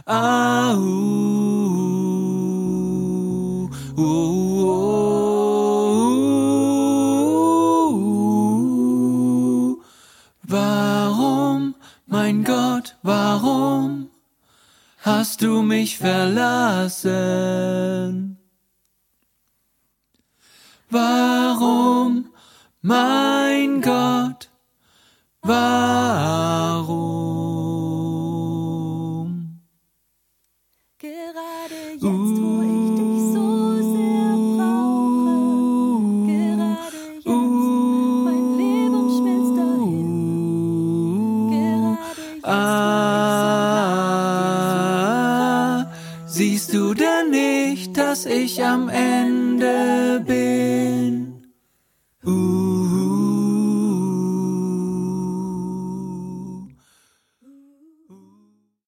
Ah, Warum, mein Gott, warum hast du mich verlassen? Warum, mein Gott, warum? Gerade jetzt, wo ich dich so sehr brauche, gerade jetzt, mein Leben schmilzt dahin. Gerade jetzt, wo ich so nach dir suche. Siehst du denn nicht, dass ich am Ende bin?